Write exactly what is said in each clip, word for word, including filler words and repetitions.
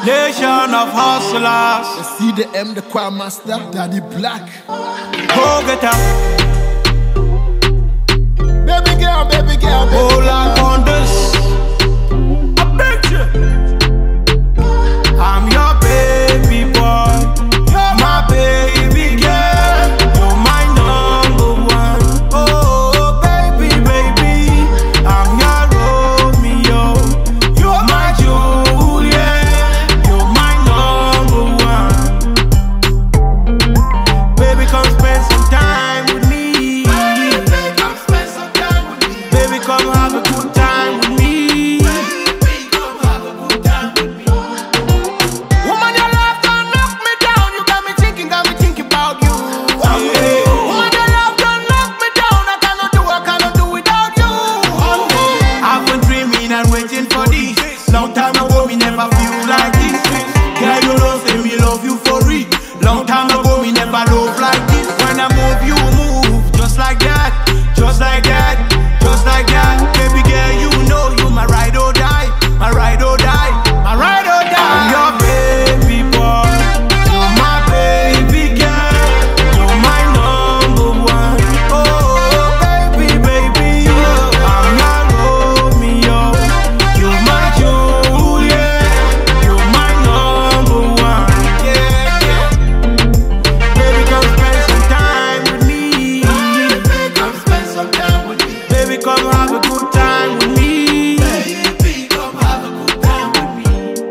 Nation of hustlers. You see the M, the choir master, Daddy Black. Go get up. Baby girl, baby girl, baby Hold girl. on on this. I bet you. I'm your baby boy. You're my baby girl. You're my number one. Oh, baby, baby. I'm your Romeo. You're my Juliet. You're my number one. Baby, come spend some time with me. Baby, come spend some time with me. Baby, come have a good time with me. Baby, come have a good time with me. Woman, your love don't knock me down. You got me thinking, got me thinking about you. Yeah. Woman, your love don't knock me down. I cannot do, I cannot do without you. I've been dreaming and waiting for this. Long time ago, me never feel like this. Girl, you know, say me love you for real. Long time ago, me never love like this. When I move, you move just like that, just like that, just like that. Baby girl, you know you my ride or die, my ride or die, my ride or die. I'm your baby boy, you're my baby girl, you're my number one. Oh, baby, baby, I'm your Romeo, you're my Juliet, you're my number one. Yeah, yeah. Baby, come spend some time with me. Baby, come spend some time with me. Baby, come have a good time with me. Baby, come have a good time with me.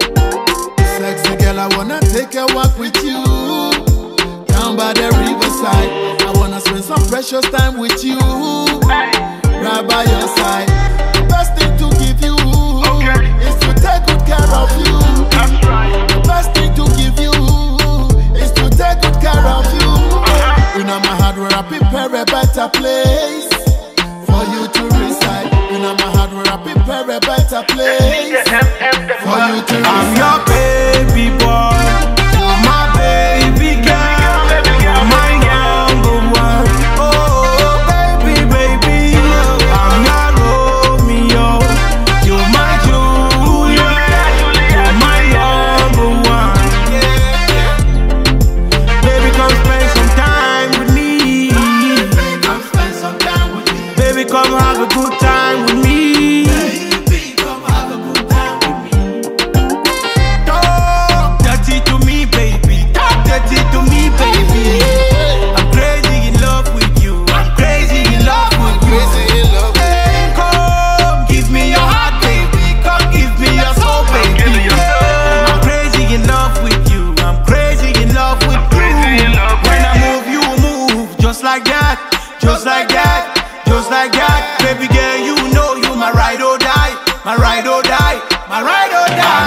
Sexy girl, I wanna take a walk with you down by the riverside. I wanna spend some precious time with you right by your side. The best thing to give you is to take good care of you. The best thing to give you is to take good care of you. You know my heart where I prepare a better place for you to reside. You know my heart where I prepare a better place for you to I'm reside. your baby boy, you're my baby girl, you're my number one. Oh, baby, baby, I'm your Romeo, you're my Juliet, you're my number one. Yeah, yeah. Baby, come spend some time with me. Baby, come spend some time with me. Baby, come have a good time with me. Baby, come have a good time with me. Talk dirty to me, baby. Talk dirty to me, baby. I'm crazy in love with you. I'm crazy in love with you. Come give me your heart, baby. Come give me your soul, baby. I'm crazy in love with you. I'm crazy in love with you. When I move, you move just like that, just like that, just like that. Baby girl, you know you my ride or die, my ride or die, my ride or die.